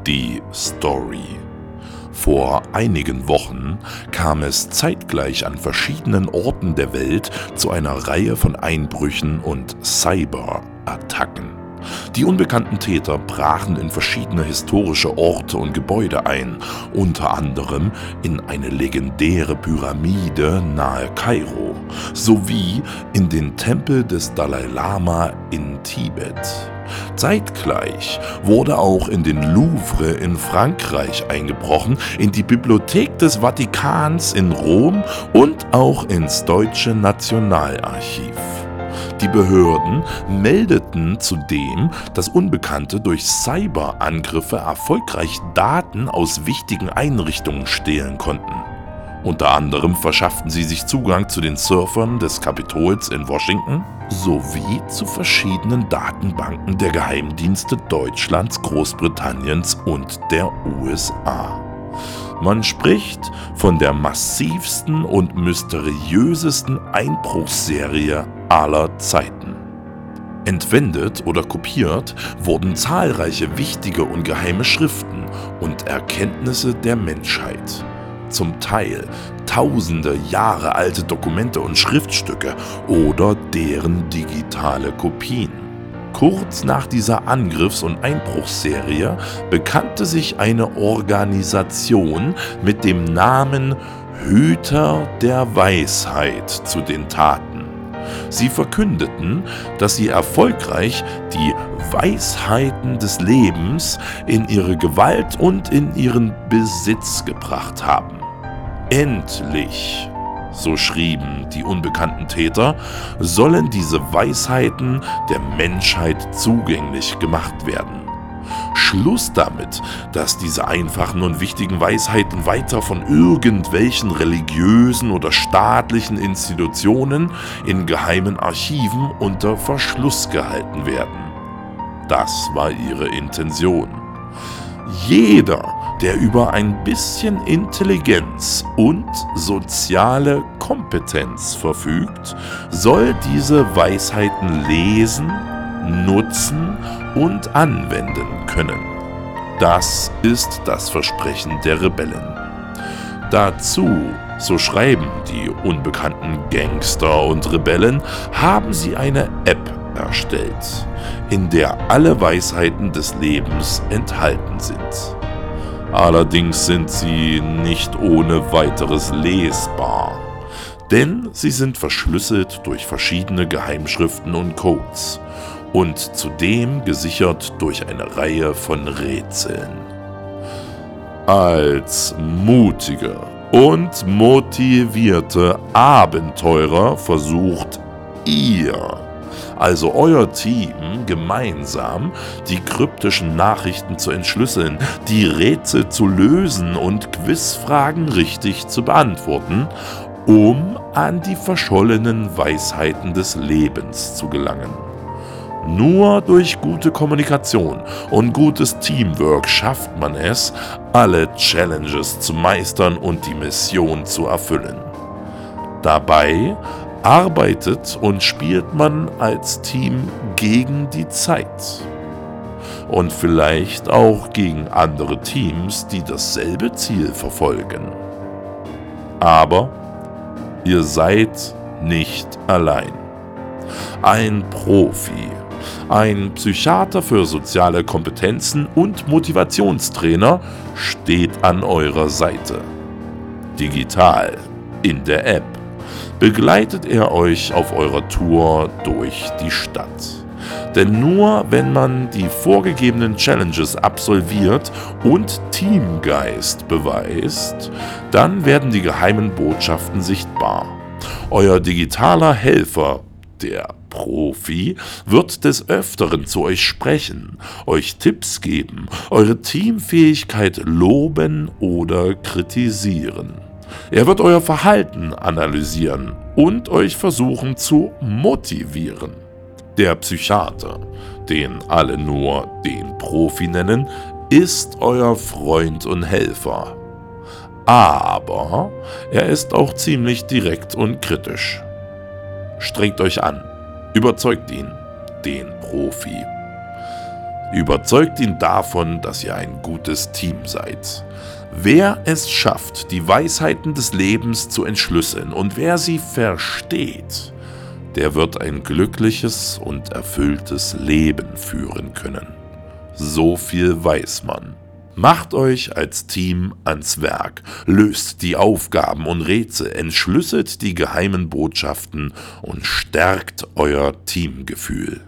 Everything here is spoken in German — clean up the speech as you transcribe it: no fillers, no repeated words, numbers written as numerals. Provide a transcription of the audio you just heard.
Die Story. Vor einigen Wochen kam es zeitgleich an verschiedenen Orten der Welt zu einer Reihe von Einbrüchen und Cyberattacken. Die unbekannten Täter brachen in verschiedene historische Orte und Gebäude ein, unter anderem in eine legendäre Pyramide nahe Kairo, sowie in den Tempel des Dalai Lama in Tibet. Zeitgleich wurde auch in den Louvre in Frankreich eingebrochen, in die Bibliothek des Vatikans in Rom und auch ins Deutsche Nationalarchiv. Die Behörden meldeten zudem, dass Unbekannte durch Cyberangriffe erfolgreich Daten aus wichtigen Einrichtungen stehlen konnten. Unter anderem verschafften sie sich Zugang zu den Servern des Kapitols in Washington sowie zu verschiedenen Datenbanken der Geheimdienste Deutschlands, Großbritanniens und der USA. Man spricht von der massivsten und mysteriösesten Einbruchsserie aller Zeiten. Entwendet oder kopiert wurden zahlreiche wichtige und geheime Schriften und Erkenntnisse der Menschheit. Zum Teil tausende Jahre alte Dokumente und Schriftstücke oder deren digitale Kopien. Kurz nach dieser Angriffs- und Einbruchsserie bekannte sich eine Organisation mit dem Namen Hüter der Weisheit zu den Taten. Sie verkündeten, dass sie erfolgreich die Weisheiten des Lebens in ihre Gewalt und in ihren Besitz gebracht haben. Endlich, so schrieben die unbekannten Täter, sollen diese Weisheiten der Menschheit zugänglich gemacht werden. Schluss damit, dass diese einfachen und wichtigen Weisheiten weiter von irgendwelchen religiösen oder staatlichen Institutionen in geheimen Archiven unter Verschluss gehalten werden. Das war ihre Intention. Jeder, der über ein bisschen Intelligenz und soziale Kompetenz verfügt, soll diese Weisheiten lesen, nutzen und anwenden können. Das ist das Versprechen der Rebellen. Dazu, so schreiben die unbekannten Gangster und Rebellen, haben sie eine App erstellt, in der alle Weisheiten des Lebens enthalten sind. Allerdings sind sie nicht ohne weiteres lesbar, denn sie sind verschlüsselt durch verschiedene Geheimschriften und Codes und zudem gesichert durch eine Reihe von Rätseln. Als mutige und motivierte Abenteurer versucht ihr, also euer Team, gemeinsam die kryptischen Nachrichten zu entschlüsseln, die Rätsel zu lösen und Quizfragen richtig zu beantworten, um an die verschollenen Weisheiten des Lebens zu gelangen. Nur durch gute Kommunikation und gutes Teamwork schafft man es, alle Challenges zu meistern und die Mission zu erfüllen. Dabei arbeitet und spielt man als Team gegen die Zeit. Und vielleicht auch gegen andere Teams, die dasselbe Ziel verfolgen. Aber ihr seid nicht allein. Ein Profi, ein Psychiater für soziale Kompetenzen und Motivationstrainer steht an eurer Seite. Digital, in der App, begleitet er euch auf eurer Tour durch die Stadt. Denn nur wenn man die vorgegebenen Challenges absolviert und Teamgeist beweist, dann werden die geheimen Botschaften sichtbar. Euer digitaler Helfer, der Profi, wird des Öfteren zu euch sprechen, euch Tipps geben, eure Teamfähigkeit loben oder kritisieren. Er wird euer Verhalten analysieren und euch versuchen zu motivieren. Der Psychiater, den alle nur den Profi nennen, ist euer Freund und Helfer. Aber er ist auch ziemlich direkt und kritisch. Strengt euch an, überzeugt ihn, den Profi. Überzeugt ihn davon, dass ihr ein gutes Team seid. Wer es schafft, die Weisheiten des Lebens zu entschlüsseln und wer sie versteht, der wird ein glückliches und erfülltes Leben führen können. So viel weiß man. Macht euch als Team ans Werk, löst die Aufgaben und Rätsel, entschlüsselt die geheimen Botschaften und stärkt euer Teamgefühl.